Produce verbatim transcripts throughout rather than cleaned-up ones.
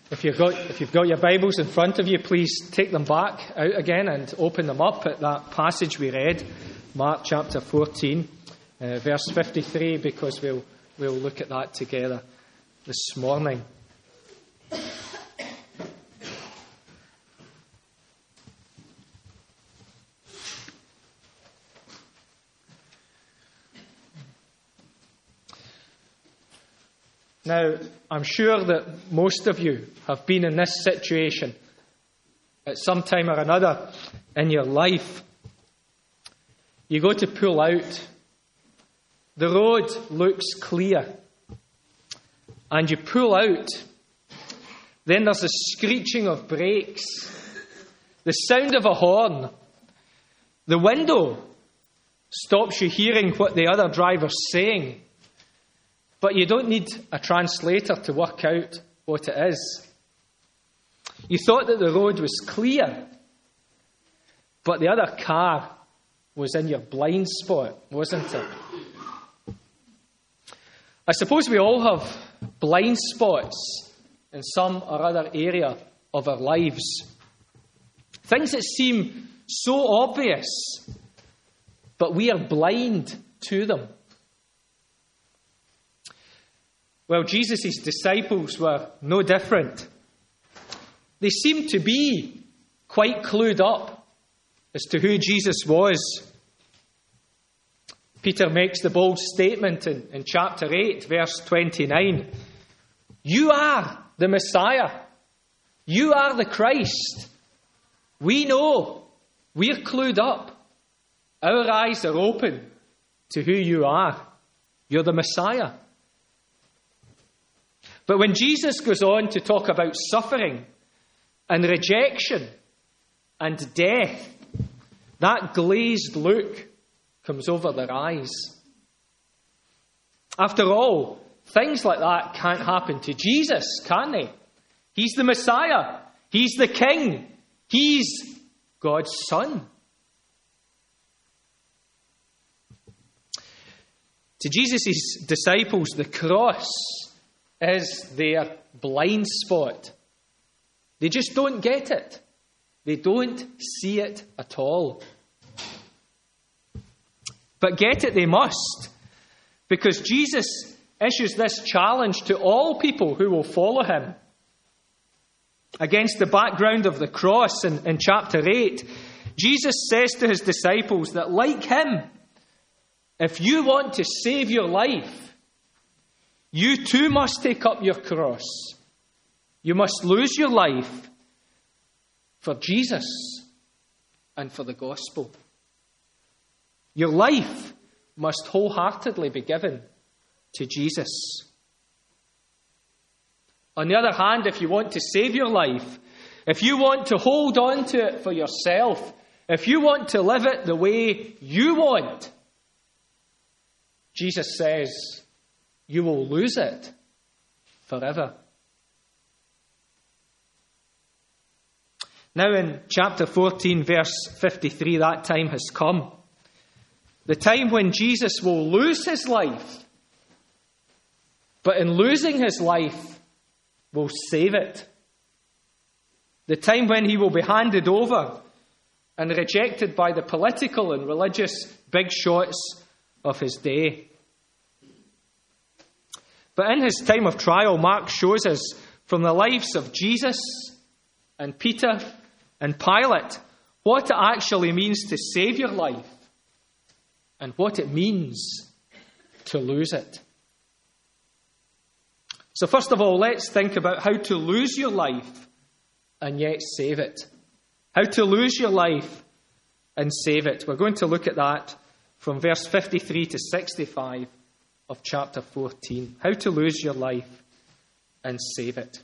If you've got if you've got your Bibles in front of you, please take them back out again and open them up at that passage we read, Mark chapter fourteen, uh, verse fifty-three, because we'll we'll look at that together this morning. Now, I'm sure that most of you have been in this situation at some time or another in your life. You go to pull out. The road looks clear. And you pull out. Then there's a screeching of brakes. The sound of a horn. The window stops you hearing what the other driver's saying. But you don't need a translator to work out what it is. You thought that the road was clear, but the other car was in your blind spot, wasn't it? I suppose we all have blind spots in some or other area of our lives. Things that seem so obvious, but we are blind to them. Well, Jesus' disciples were no different. They seemed to be quite clued up as to who Jesus was. Peter makes the bold statement in, in chapter eight, verse twenty-nine. You are the Messiah. You are the Christ. We know. We're clued up. Our eyes are open to who you are. You're the Messiah. But when Jesus goes on to talk about suffering and rejection and death, that glazed look comes over their eyes. After all, things like that can't happen to Jesus, can they? He's the Messiah. He's the King. He's God's Son. To Jesus' disciples, the cross is their blind spot. They just don't get it. They don't see it at all. But get it they must, because Jesus issues this challenge to all people who will follow him. Against the background of the cross in, in chapter eight, Jesus says to his disciples that, like him, if you want to save your life, you too must take up your cross. You must lose your life for Jesus and for the gospel. Your life must wholeheartedly be given to Jesus. On the other hand, if you want to save your life, if you want to hold on to it for yourself, if you want to live it the way you want, Jesus says, you will lose it forever. Now in chapter fourteen, verse fifty-three, that time has come. The time when Jesus will lose his life, but in losing his life, will save it. The time when he will be handed over and rejected by the political and religious big shots of his day. But in his time of trial, Mark shows us from the lives of Jesus and Peter and Pilate what it actually means to save your life and what it means to lose it. So first of all, let's think about how to lose your life and yet save it. How to lose your life and save it. We're going to look at that from verse fifty-three to sixty-five of chapter fourteen. How to lose your life and save it.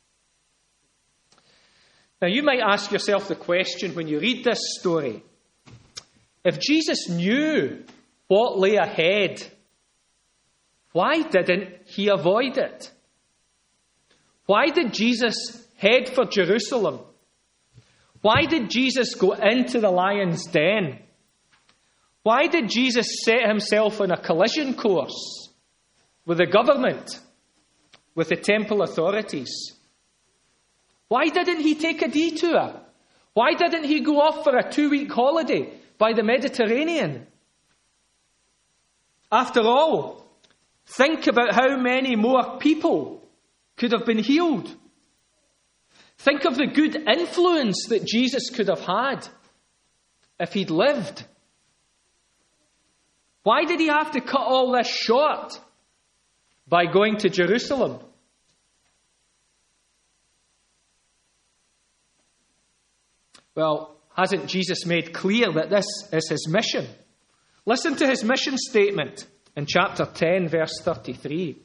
Now, you might ask yourself the question when you read this story, if Jesus knew what lay ahead, why didn't he avoid it? Why did Jesus head for Jerusalem? Why did Jesus go into the lion's den? Why did Jesus set himself on a collision course with the government, with the temple authorities? Why didn't he take a detour? Why didn't he go off for a two-week holiday by the Mediterranean? After all, think about how many more people could have been healed. Think of the good influence that Jesus could have had if he'd lived. Why did he have to cut all this short by going to Jerusalem? Well, hasn't Jesus made clear that this is his mission? Listen to his mission statement in chapter ten, verse thirty-three.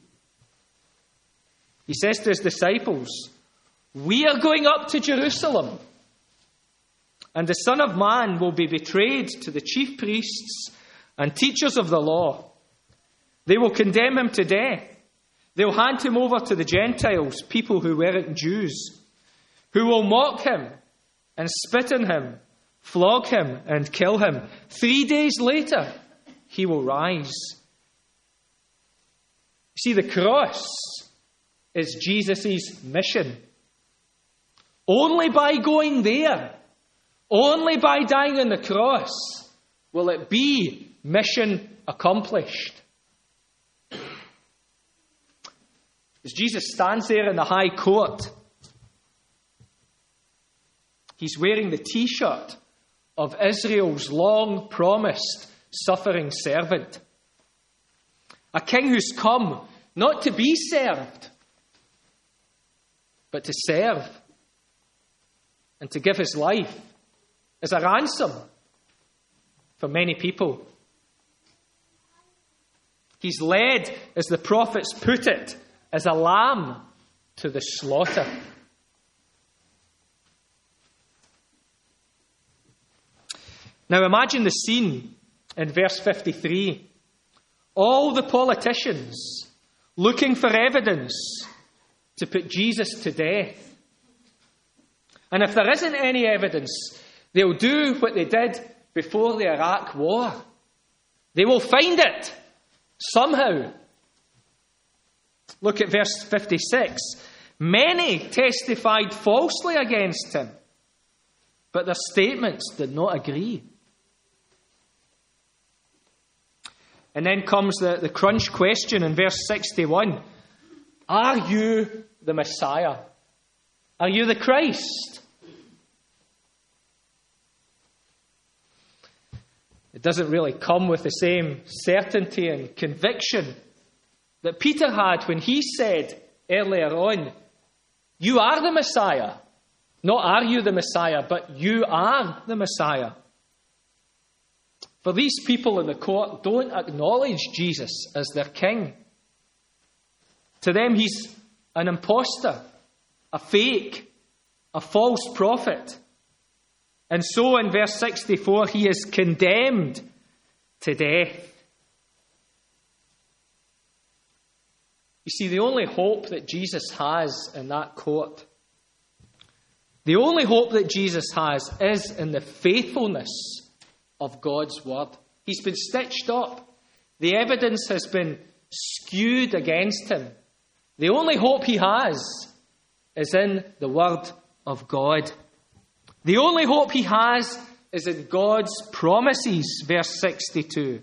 He says to his disciples, "We are going up to Jerusalem, and the Son of Man will be betrayed to the chief priests and teachers of the law. They will condemn him to death. They'll hand him over to the Gentiles, people who weren't Jews, who will mock him and spit on him, flog him and kill him. Three days later, he will rise." See, the cross is Jesus' mission. Only by going there, only by dying on the cross, will it be mission accomplished. As Jesus stands there in the high court, he's wearing the t-shirt of Israel's long-promised suffering servant. A king who's come not to be served, but to serve and to give his life as a ransom for many people. He's led, as the prophets put it, as a lamb to the slaughter. Now imagine the scene in verse fifty-three. All the politicians looking for evidence to put Jesus to death. And if there isn't any evidence, they'll do what they did before the Iraq War. They will find it somehow. Look at verse fifty-six. Many testified falsely against him, but their statements did not agree. And then comes the, the crunch question in verse sixty-one. Are you the Messiah? Are you the Christ? It doesn't really come with the same certainty and conviction that Peter had when he said earlier on, "You are the Messiah." Not "are you the Messiah," but "you are the Messiah." For these people in the court don't acknowledge Jesus as their king. To them, he's an imposter, a fake, a false prophet. And so in verse sixty-four, he is condemned to death. You see, the only hope that Jesus has in that court, the only hope that Jesus has is in the faithfulness of God's word. He's been stitched up. The evidence has been skewed against him. The only hope he has is in the word of God. The only hope he has is in God's promises, verse sixty-two.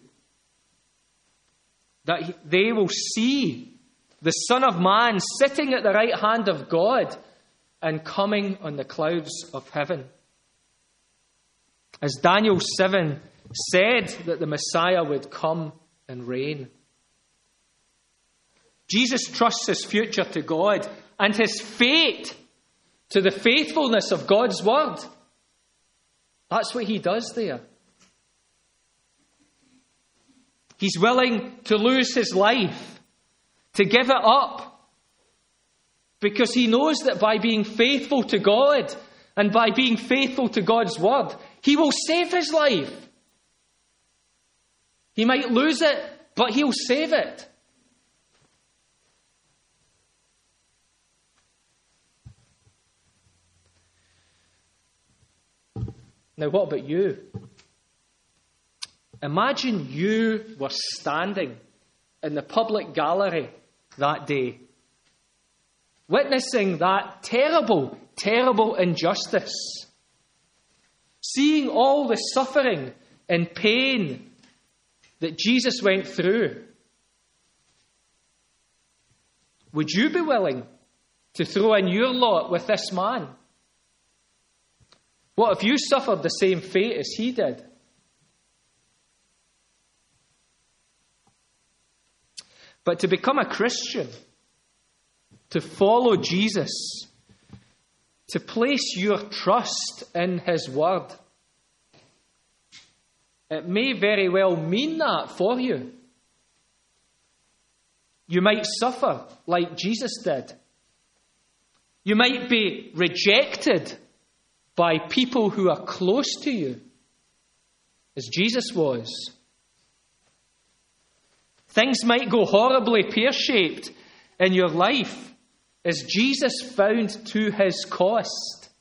That they will see the Son of Man sitting at the right hand of God and coming on the clouds of heaven. As Daniel seven said that the Messiah would come and reign. Jesus trusts his future to God and his fate to the faithfulness of God's word. That's what he does there. He's willing to lose his life, to give it up, because he knows that by being faithful to God and by being faithful to God's word, he will save his life. He might lose it, but he'll save it. Now, what about you? Imagine you were standing in the public gallery that day, witnessing that terrible, terrible injustice, seeing all the suffering and pain that Jesus went through, would you be willing to throw in your lot with this man? What if you suffered the same fate as he did? But to become a Christian, to follow Jesus, to place your trust in his word, it may very well mean that for you. You might suffer like Jesus did. You might be rejected by people who are close to you, as Jesus was. Things might go horribly pear-shaped in your life, as Jesus found to his cost.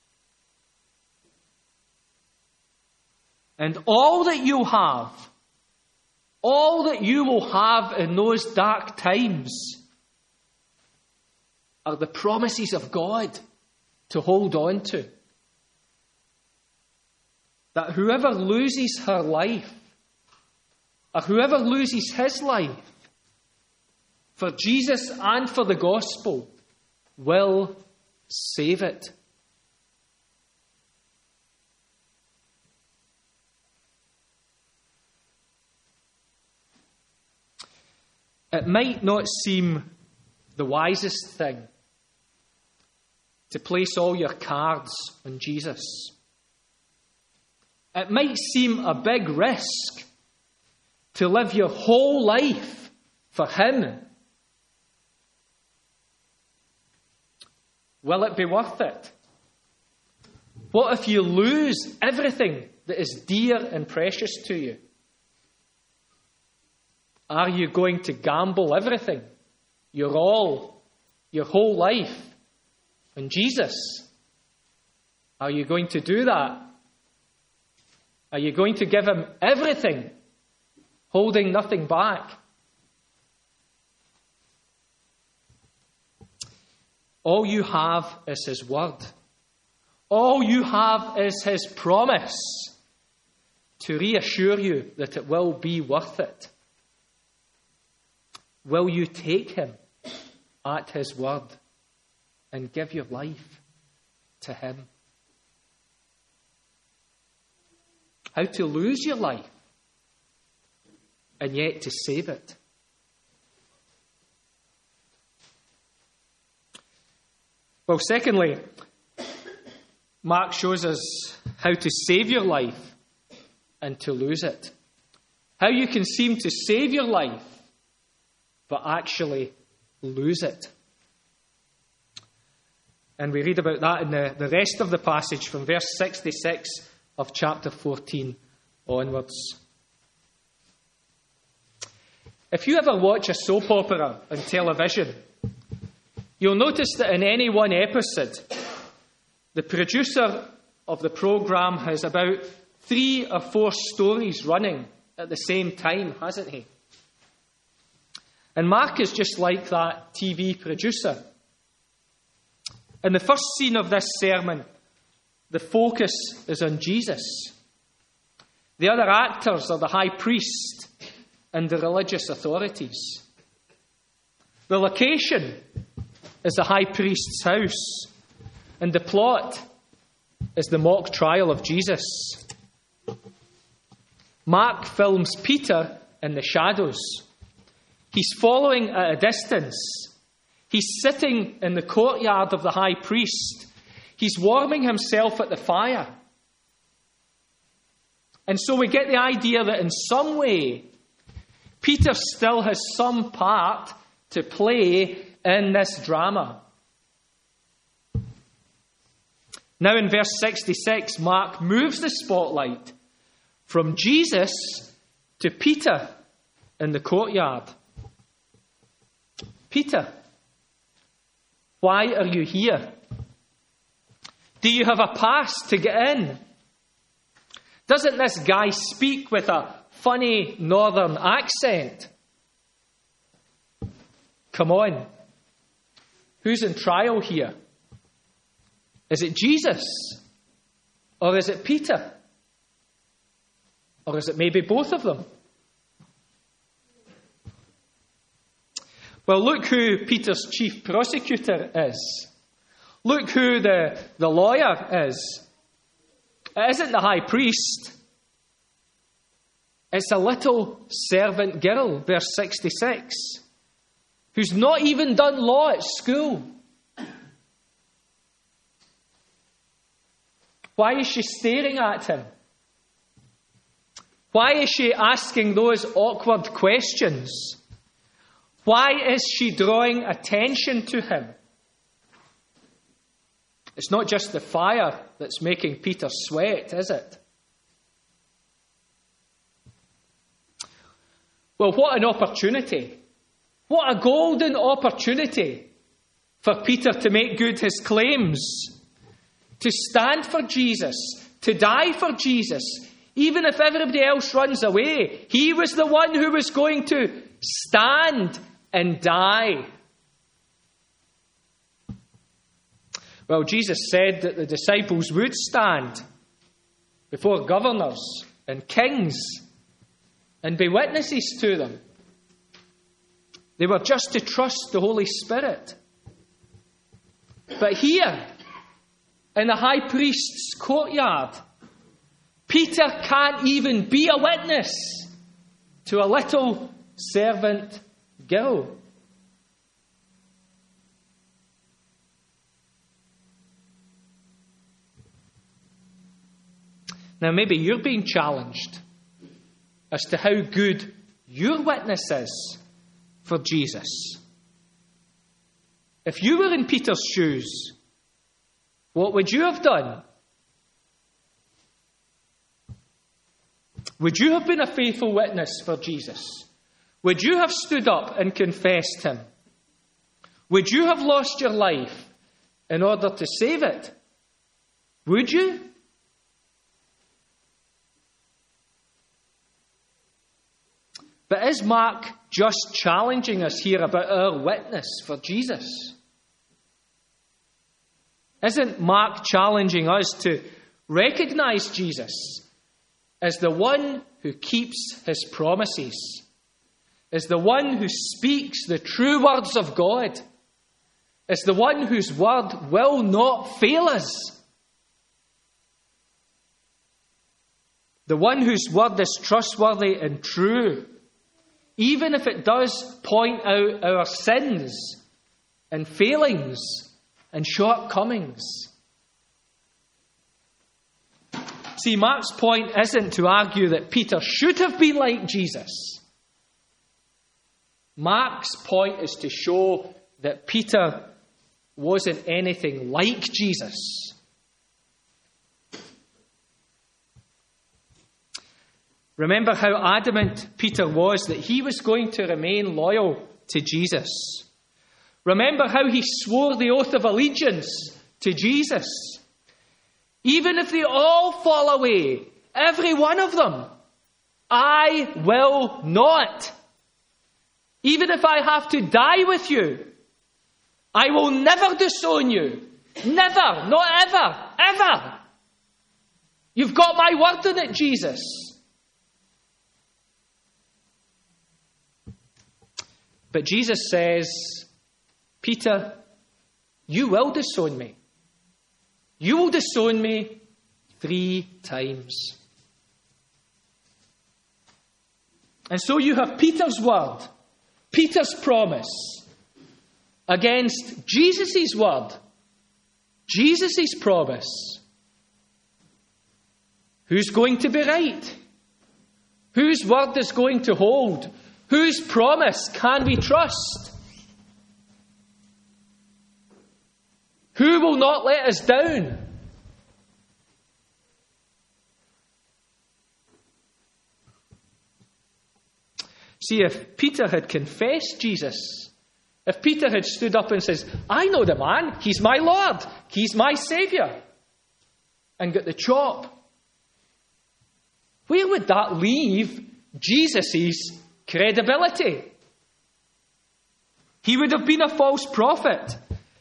And all that you have, all that you will have in those dark times, are the promises of God to hold on to. That whoever loses her life, or whoever loses his life, for Jesus and for the gospel, will save it. It might not seem the wisest thing to place all your cards on Jesus. It might seem a big risk to live your whole life for him. Will it be worth it? What if you lose everything that is dear and precious to you? Are you going to gamble everything, your all, your whole life, on Jesus? Are you going to do that? Are you going to give him everything, holding nothing back? All you have is his word. All you have is his promise to reassure you that it will be worth it. Will you take him at his word and give your life to him? How to lose your life and yet to save it. Well, secondly, Mark shows us how to save your life and to lose it. How you can seem to save your life, but actually lose it. And we read about that in the, the rest of the passage from verse sixty-six of chapter fourteen onwards. If you ever watch a soap opera on television, you'll notice that in any one episode, the producer of the programme has about three or four stories running at the same time, hasn't he? And Mark is just like that T V producer. In the first scene of this sermon, the focus is on Jesus. The other actors are the high priest and the religious authorities. The location is the high priest's house, and the plot is the mock trial of Jesus. Mark films Peter in the shadows. He's following at a distance. He's sitting in the courtyard of the high priest. He's warming himself at the fire. And so we get the idea that in some way, Peter still has some part to play in this drama. Now in verse sixty-six, Mark moves the spotlight from Jesus to Peter in the courtyard. Peter, why are you here? Do you have a pass to get in? Doesn't this guy speak with a funny northern accent? Come on. Who's in trial here? Is it Jesus? Or is it Peter? Or is it maybe both of them? Well, look who Peter's chief prosecutor is. Look who the, the lawyer is. It isn't the high priest. It's a little servant girl, verse sixty-six, who's not even done law at school. Why is she staring at him? Why is she asking those awkward questions? Why is she drawing attention to him? It's not just the fire that's making Peter sweat, is it? Well, what an opportunity. What a golden opportunity for Peter to make good his claims, to stand for Jesus, to die for Jesus. Even if everybody else runs away, he was the one who was going to stand and die. Well, Jesus said that the disciples would stand before governors and kings and be witnesses to them. They were just to trust the Holy Spirit. But here, in the high priest's courtyard, Peter can't even be a witness to a little servant girl. Now, maybe you're being challenged as to how good your witness is for Jesus. If you were in Peter's shoes, what would you have done? Would you have been a faithful witness for Jesus? Would you have stood up and confessed him? Would you have lost your life in order to save it? Would you? But is Mark just challenging us here about our witness for Jesus? Isn't Mark challenging us to recognize Jesus as the one who keeps his promises, as the one who speaks the true words of God, as the one whose word will not fail us, the one whose word is trustworthy and true, even if it does point out our sins and failings and shortcomings? See, Mark's point isn't to argue that Peter should have been like Jesus. Mark's point is to show that Peter wasn't anything like Jesus. Remember how adamant Peter was that he was going to remain loyal to Jesus. Remember how he swore the oath of allegiance to Jesus. Even if they all fall away, every one of them, I will not. Even if I have to die with you, I will never disown you. Never, not ever, ever. You've got my word in it, Jesus. But Jesus says, Peter, you will disown me. You will disown me three times. And so you have Peter's word, Peter's promise, against Jesus' word, Jesus' promise. Who's going to be right? Whose word is going to hold? Whose promise can we trust? Who will not let us down? See, if Peter had confessed Jesus, if Peter had stood up and says, I know the man, he's my Lord, he's my Saviour, and got the chop, where would that leave Jesus' credibility? He would have been a false prophet.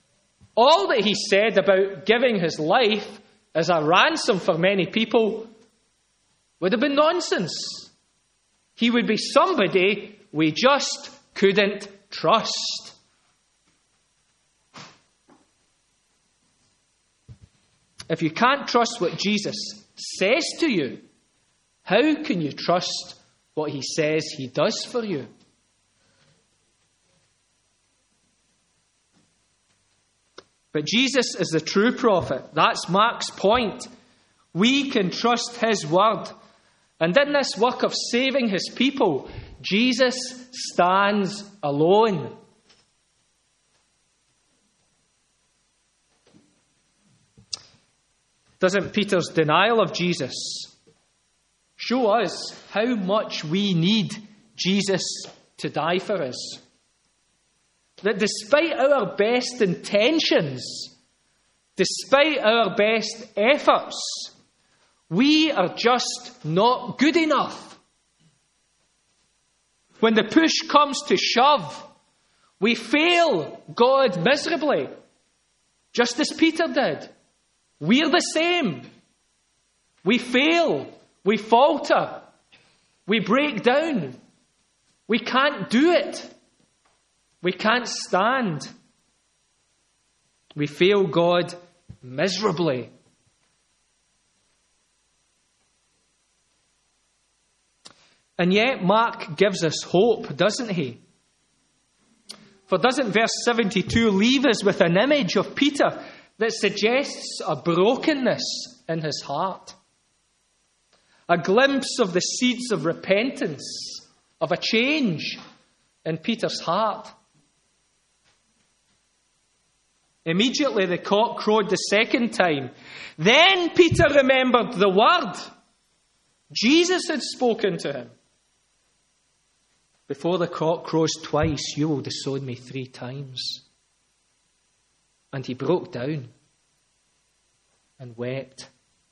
all that he said about giving his life as a ransom for many people would have been nonsense. He would be somebody we just couldn't trust. If you can't trust what Jesus says to you, how can you trust what he says he does for you? But Jesus is the true prophet. That's Mark's point. We can trust his word. And in this work of saving his people, Jesus stands alone. Doesn't Peter's denial of Jesus show us how much we need Jesus to die for us? That despite our best intentions, despite our best efforts, we are just not good enough. When the push comes to shove, we fail God miserably, just as Peter did. We're the same. We fail. We falter. We break down. We can't do it. We can't stand. We fail God miserably. And yet Mark gives us hope, doesn't he? For doesn't verse seventy-two leave us with an image of Peter that suggests a brokenness in his heart? A glimpse of the seeds of repentance, of a change in Peter's heart. Immediately the cock crowed the second time. Then Peter remembered the word Jesus had spoken to him. Before the cock crows twice, you will disown me three times. And he broke down and wept.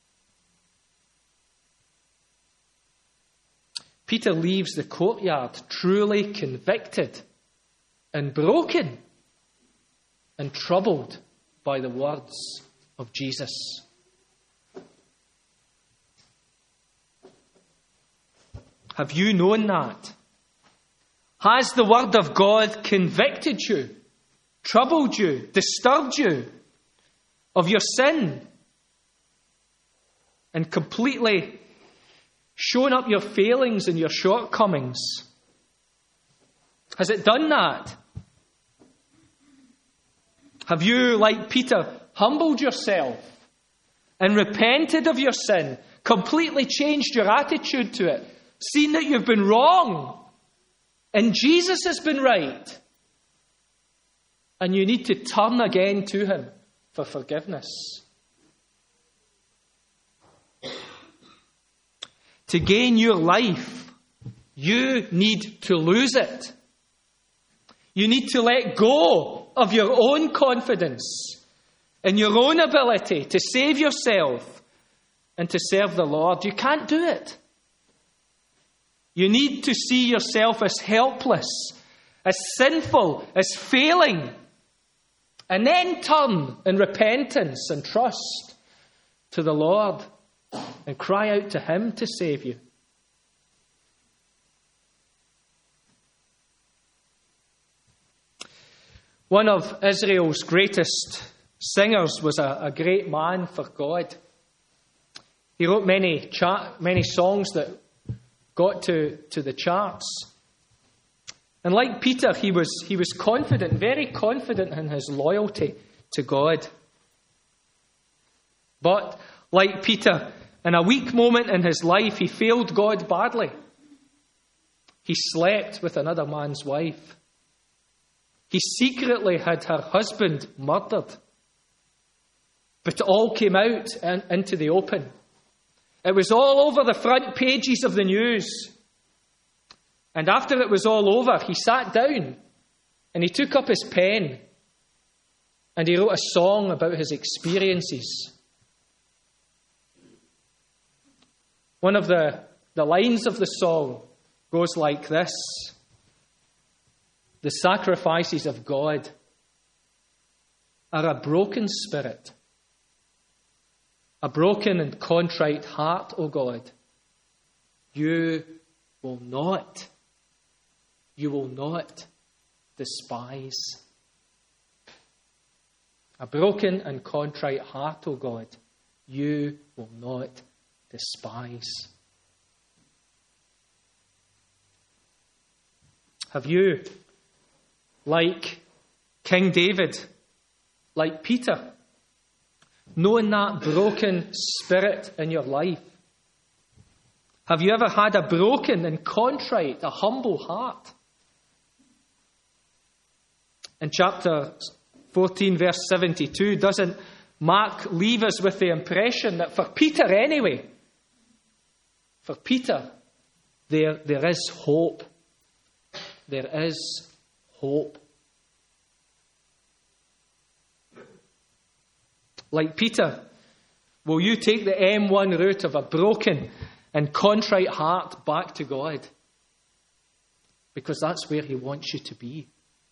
Peter leaves the courtyard truly convicted and broken and troubled by the words of Jesus. Have you known that? Has the word of God convicted you, troubled you, disturbed you of your sin, and completely shown up your failings and your shortcomings? Has it done that? Have you, like Peter, humbled yourself and repented of your sin, completely changed your attitude to it, seen that you've been wrong and Jesus has been right, and you need to turn again to him for forgiveness? To gain your life, you need to lose it. You need to let go of your own confidence in your own ability to save yourself and to serve the Lord. You can't do it. You need to see yourself as helpless, as sinful, as failing, and then turn in repentance and trust to the Lord and cry out to him to save you. One of Israel's greatest singers was a, a great man for God. He wrote many cha- many songs that got to, to the charts. And like Peter, he was, he was confident, very confident in his loyalty to God. But like Peter, in a weak moment in his life, he failed God badly. He slept with another man's wife. He secretly had her husband murdered. But it all came out in, into the open. It was all over the front pages of the news. And after it was all over, he sat down and he took up his pen and he wrote a song about his experiences. One of the, the lines of the song goes like this: the sacrifices of God are a broken spirit, a broken and contrite heart, O God, you will not, you will not despise. A broken and contrite heart, O God, you will not despise. Have you, like King David, like Peter, known that broken spirit in your life? Have you ever had a broken and contrite, a humble heart? In chapter fourteen, verse seventy-two, doesn't Mark leave us with the impression that for Peter anyway, for Peter, there, there is hope. There is hope. Like Peter, will you take the M one route of a broken and contrite heart back to God? Because that's where He wants you to be.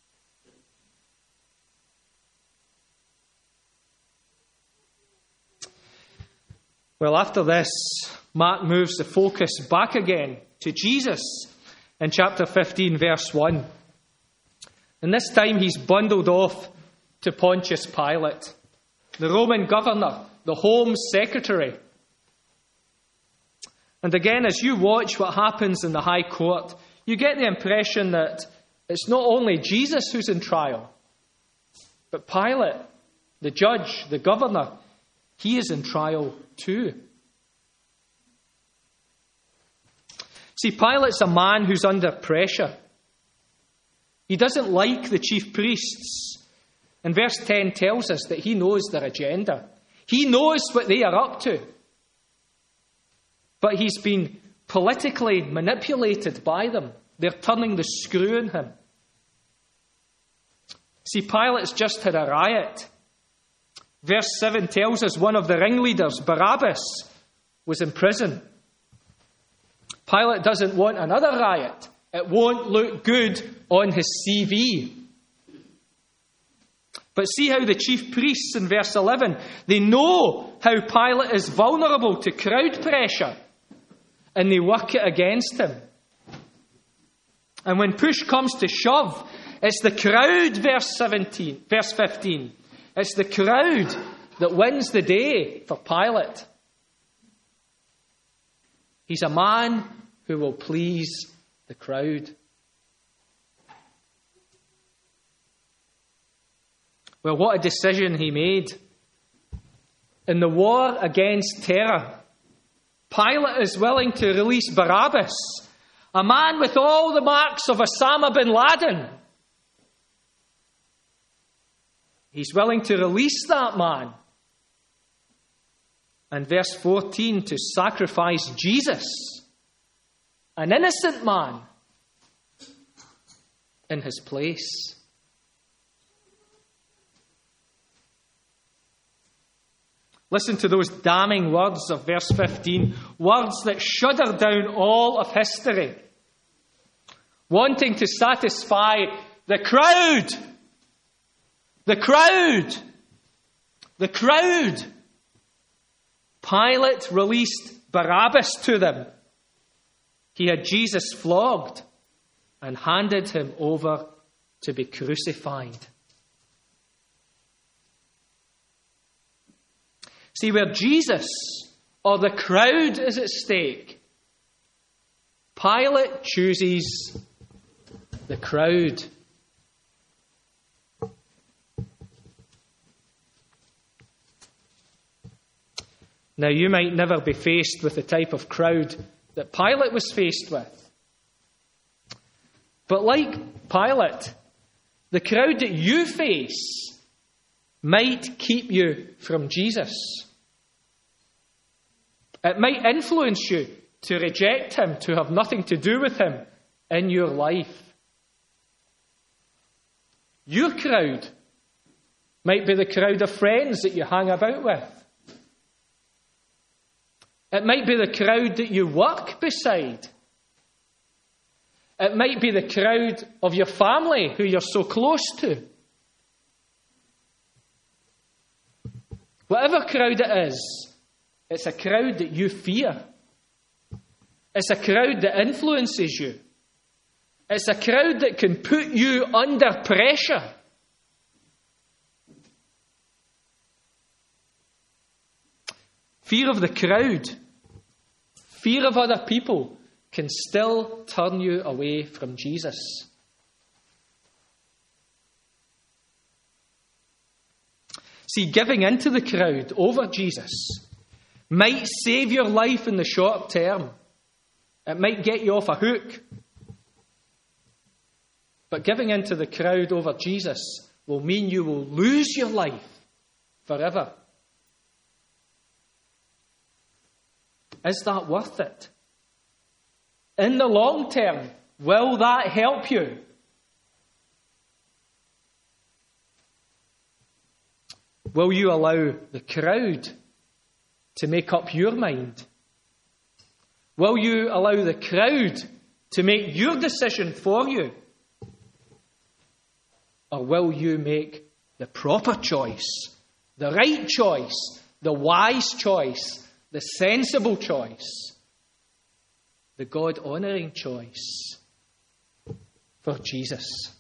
Well, after this, Mark moves the focus back again to Jesus in chapter fifteen, verse one. And this time he's bundled off to Pontius Pilate, the Roman governor, the Home Secretary. And again, as you watch what happens in the High Court, you get the impression that it's not only Jesus who's in trial, but Pilate, the judge, the governor, he is in trial too. See, Pilate's a man who's under pressure. He doesn't like the chief priests. And verse ten tells us that he knows their agenda. He knows what they are up to. But he's been politically manipulated by them. They're turning the screw on him. See, Pilate's just had a riot. Verse seven tells us one of the ringleaders, Barabbas, was in prison. Pilate doesn't want another riot. It won't look good on his C V. But see how the chief priests in verse eleven, they know how Pilate is vulnerable to crowd pressure, and they work it against him. And when push comes to shove, it's the crowd, verse seventeen, verse fifteen. It's the crowd that wins the day for Pilate. He's a man who will please the crowd. Well, what a decision he made. In the war against terror, Pilate is willing to release Barabbas, a man with all the marks of Osama bin Laden. He's willing to release that man. And verse fourteen, to sacrifice Jesus, an innocent man, in his place. Listen to those damning words of verse fifteen, words that shudder down all of history. Wanting to satisfy the crowd. The crowd. The crowd. Pilate released Barabbas to them. He had Jesus flogged and handed him over to be crucified. See, where Jesus or the crowd is at stake, Pilate chooses the crowd. Now, you might never be faced with the type of crowd that Pilate was faced with. But like Pilate, the crowd that you face might keep you from Jesus. It might influence you to reject him, to have nothing to do with him in your life. Your crowd might be the crowd of friends that you hang about with. It might be the crowd that you work beside. It might be the crowd of your family who you're so close to. Whatever crowd it is, it's a crowd that you fear. It's a crowd that influences you. It's a crowd that can put you under pressure. Fear of the crowd, fear of other people can still turn you away from Jesus. See, giving into the crowd over Jesus might save your life in the short term. It might get you off a hook. But giving into the crowd over Jesus will mean you will lose your life forever. Is that worth it? In the long term, will that help you? Will you allow the crowd to make up your mind? Will you allow the crowd to make your decision for you? Or will you make the proper choice, the right choice, the wise choice, the sensible choice, the God-honouring choice for Jesus?